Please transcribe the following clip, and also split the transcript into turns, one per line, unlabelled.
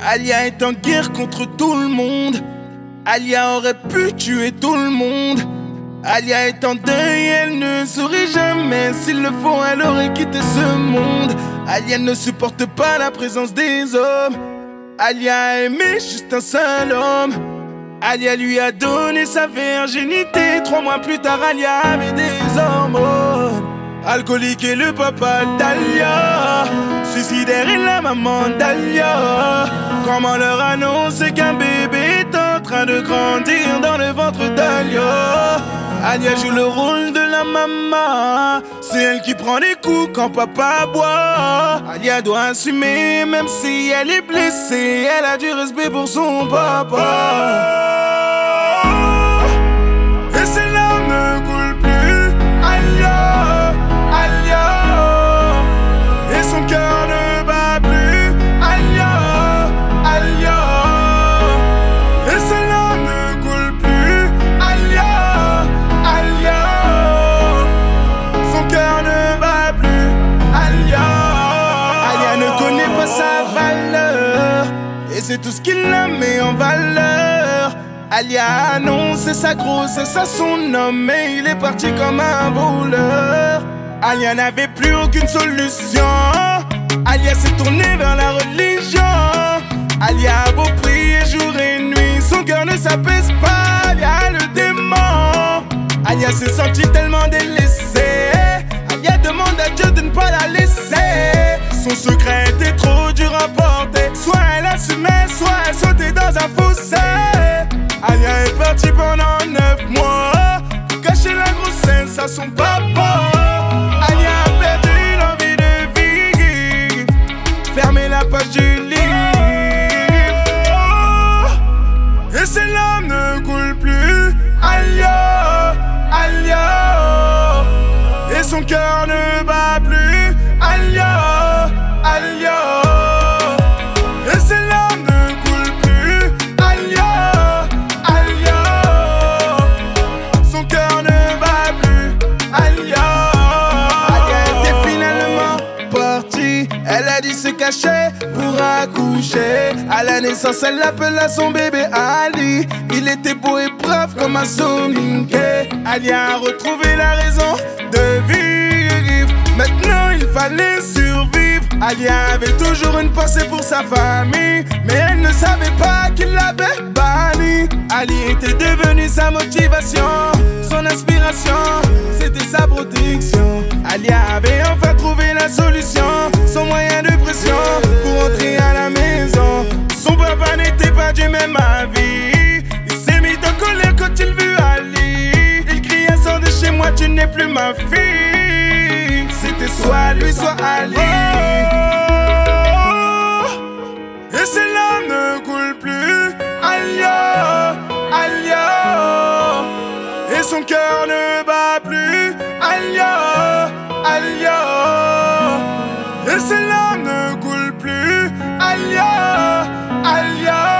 Alia est en guerre contre tout le monde. Alia aurait pu tuer tout le monde. Alia est en deuil, elle ne sourit jamais. S'il le faut, elle aurait quitté ce monde. Alia ne supporte pas la présence des hommes. Alia a aimé juste un seul homme. Alia lui a donné sa virginité. 3 mois plus tard, Alia avait des hormones. Alcoolique et le papa d'Alia, suicidaire et la maman d'Alia. Comment leur annoncer qu'un bébé est en train de grandir dans le ventre d'Alia? Alia joue le rôle de la maman. C'est elle qui prend les coups quand papa boit. Alia doit assumer même si elle est blessée. Elle a du respect pour son papa. Et ses larmes ne coulent plus. Alia, Alia. Et son cœur ne bat plus. Alia, Alia. Et ses larmes ne coulent plus. Alia, Alia. Son cœur ne bat plus. Alia. Alia ne connaît pas sa valeur. Et c'est tout ce qui la met en valeur. Alia a annoncé sa grossesse à son homme, mais il est parti comme un voleur. Alia n'avait plus aucune solution. Alia s'est tournée vers la religion. Alia a beau prier jour et nuit, son cœur ne s'apaise pas. Alia a le démon. Alia s'est sentie tellement délaissée. Alia demande à Dieu de ne pas la laisser. Son secret était trop dur à porter. Soit elle assumait, soit elle sautait dans un fossé. Alia est partie pendant 9 mois pour cacher la grossesse à son papa. Alia a perdu l'envie de vivre. Fermez la page du livre. Et ses larmes ne coulent plus. Alia, Alia. Et son cœur ne bat plus. Alia, Alia. Et ses larmes ne coulent plus. Alia, Alia. Son cœur ne bat plus. Alia. Alia était finalement partie. Elle a dû se cacher pour accoucher. À la naissance, elle appela son bébé Ali. Il était beau et brave comme un soninké. Alia a retrouvé la raison de vivre. Maintenant, il fallait survivre. Alia avait toujours une pensée pour sa famille, mais elle ne savait pas qu'il l'avait banni. Ali était devenu sa motivation, son inspiration, c'était sa protection. Alia avait enfin trouvé la solution, son moyen de pression pour entrer à la maison. Son papa n'était pas du même avis. Il s'est mis en colère quand il vit Ali. Il criait sors de chez moi, tu n'es plus ma fille. C'était soit lui, soit Ali. Et ses larmes ne coulent plus. Alia, Alia. Et son cœur ne bat plus. Alia, Alia. Et ses larmes ne coulent plus. Alia, Alia.